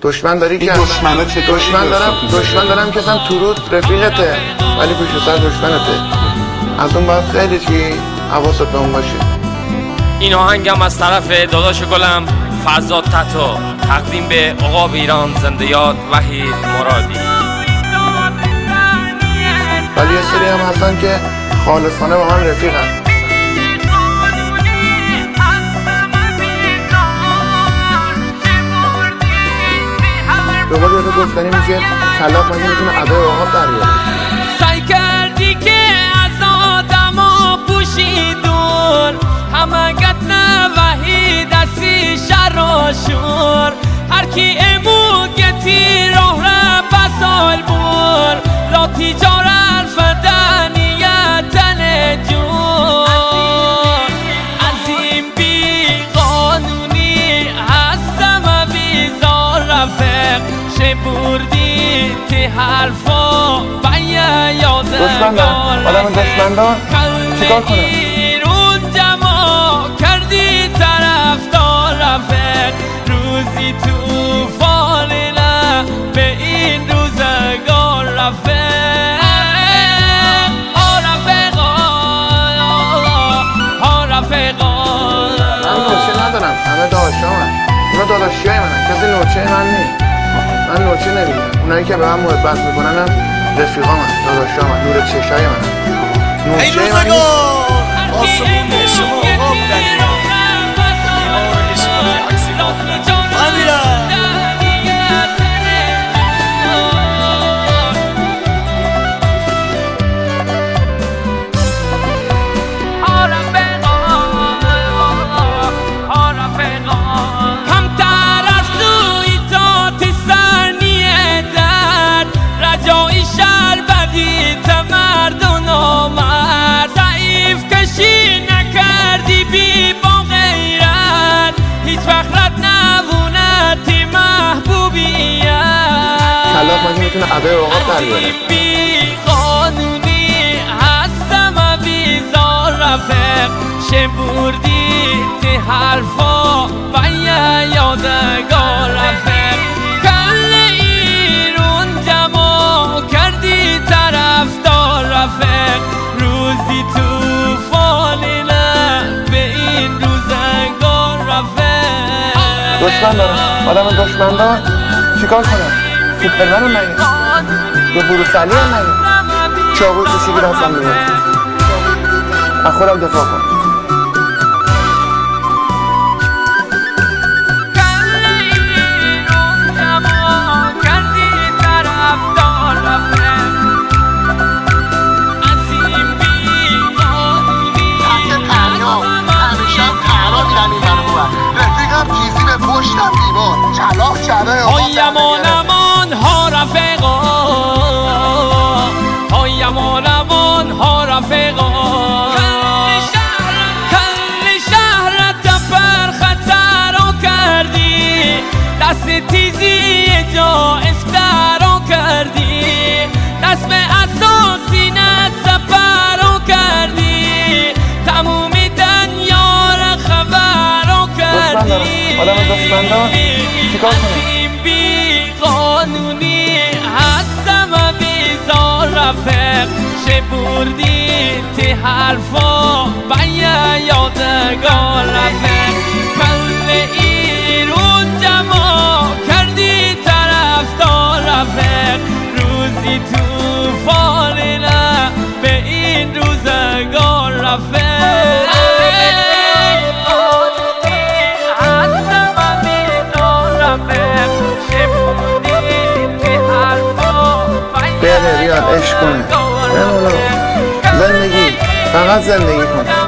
دشمن داری که دشمنه چه دشمن دارم که اصلا تو روز رفیقته ولی پشت سر دشمنته. از اون باید خیلی چی حواست به اون باشه. این آهنگم از طرف داداش گلم فرزاد تتو تقدیم به عقاب ایران زنده یاد وحید مرادی. ولی یه سری هم هستن که خالصانه با من رفیقن. به قول یه رو گفتنی میشه کلاق مگه میتونه ادای عقاب در بیاره. سعی کردی که از آدما پوشیدون همگت نه وحید اسی شر و شور هر کی امو گتی راه را بسال بور لا تجار الفدانیت نجور از این بی قانونی هستم و بیزار رفق بردی تی حرفا بیا یادگار آدم دشمن دار چیکار کنم؟ اون جمع کردی طرفدار رفق روزی توفان نه به این روزگار رفق ها رفقا من نوچه ندارم همه داداشامن اونا داداشی های منن کسی نوچه من نیست. من نوچه نمیدونم اونایی که به من محبت میکنن هم رفیقا من داداشا من نور چشای من ای روزگار آسمون شما آب دریا دیوار اشتباهی اکسیلات من میرم کلاق مگه میتونه ادای عقاب در بیاره. بی قانونی هستم و بیزار رفق شبوردی تی حرفا بیا یادگار رفق کل ایرون جمع کردی طرفدار رفق روزی توفانی نه به این روزگار رفق دشمن دارم آدم دشمن دار چیکار کنم؟ سوپرمن هم نگه یا بروسلی هم نگه چاقوی کشی گیر هستم میگه از خودم دفاع کنم. پشتم دیوار کلاق چرا های امان امان ها رفقا های امان امان ها رفقا کل شهرت پر خطر کردی دست تیزی جا اسپر کردی دست به اساسی نسپر کردی تموم دنیا را خبر کردی آدم دشمن دار چیکار کنم؟ بی قانونی هستم و بیزار رفق شبوردی تی حرفا بیا یادگار رفق کل ایرون جمع کردی طرفدار رفق روزی توفانی نه به این روزگار رفق بیاد عشق کنه زندگی فقط زندگی کنه.